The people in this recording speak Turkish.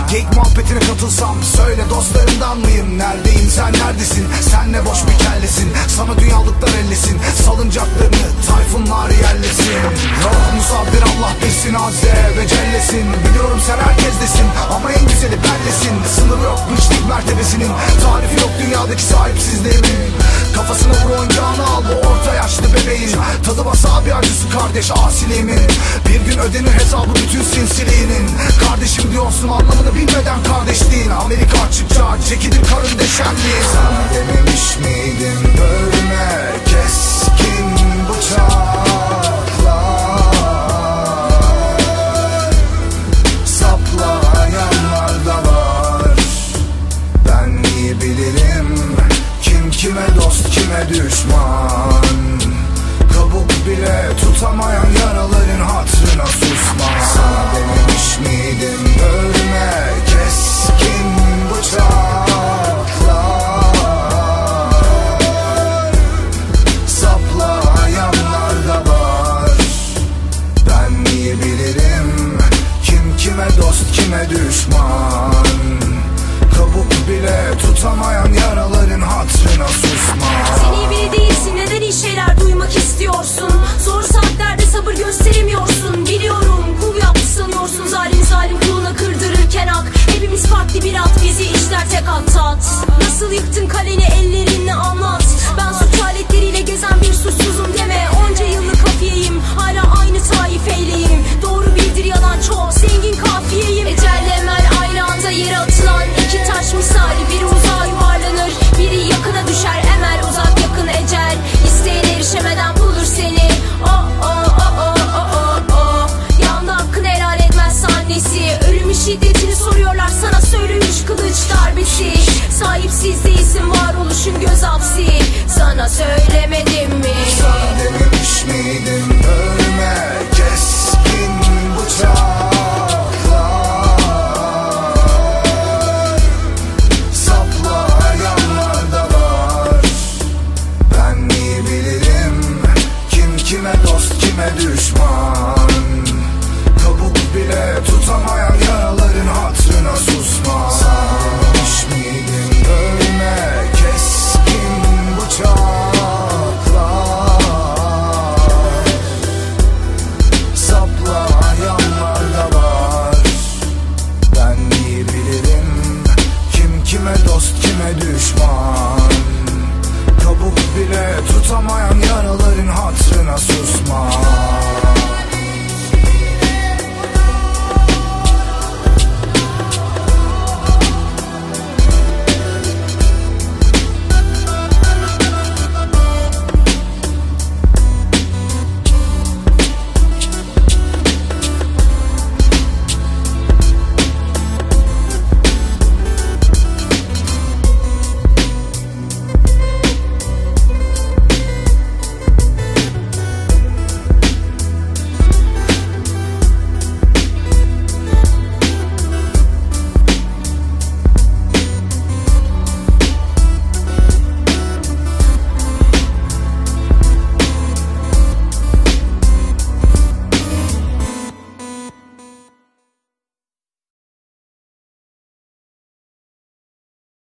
Geyik muhabbetine katılsam söyle dostlarından mıyım? Neredeyim sen neredesin? Sen ne boş bir kellesin. Sana dünyalıklar ellesin. Salıncaklarını tayfunlar yerlesin. Yok musabir Allah bilsin azze ve cellesin. Biliyorum sen herkesdesin ama en güzeli bendesin. Sınır yok güçlük mertebesinin. Tarifi yok dünyadaki sahipsizliğimin. Kafasına vur oyuncağını al bu orta yaşlı bebeğin. Tadı wasabi acısı kardeş asiliğimin. Bir gün ödenir hesabı bütün sinsiliğinin. Kardeşim diyorsun anlamını bilmeden kardeşliğin. Amerika açıkça çekilir karın deşenliği. Sana dememiş miydim bölme keskin bıçaklar, saplayanlar da var. Ben iyi bilirim kim kime dost kime düşman. Kabuk bile tutamayan yaraların hatrına susma. Sana dememiş miydim bölme keskin bıçaklar, saplayanlar da var. Ben iyi bilirim kim kime dost kime düşman. Kabuk bile tutamayan yaraların hatrına susma. Sen iyi biri değilsin, neden iyi şeyler duymak istiyorsun? Zor saatlerde sabır gösteremiyorsun. Biliyorum kul yaptı sanıyorsun, zalim zalim kuluna kırdırırken hak. Hepimiz farklı bir at, bizi işler tek at tat. Nasıl yıktın kaleni ellerinle anlat. Ben suç aletleriyle gezen bir suçsuzum deme. Onca yıllık kafiyeyim, hala aynı taifeyleyim. Doğru bildir yalan çok, zengin kafiyeyim. Ecelle emel aynı anda yere atılan iki taş misali. Biri uzağa yuvarlanır, biri yakına düşer. Emel uzak yakın ecel, isteğine erişemeden bulur seni. Oh oh oh oh oh oh oh. Yanında hakkını helal etmez annesi. Ölümün şiddetini soruyorlar sana, söyle üç kılıç darbesi. Sahipsiz değilsin varoluşun göz hapsi. Sana söylemedim mi? Sana dememiş miydim ölme keskin bıçaklar, saplayanlar da var. Ben iyi bilirim kim kime dost kime düşman. Kabuk bile tutamayan yaraların hatrına susma. Sana dememiş miydim ölme keskin bıçaklar, saplayanlar da var. Ben iyi bilirim kim kime dost kime düşman. Kabuk bile tutamayan yaraların hatrına susma.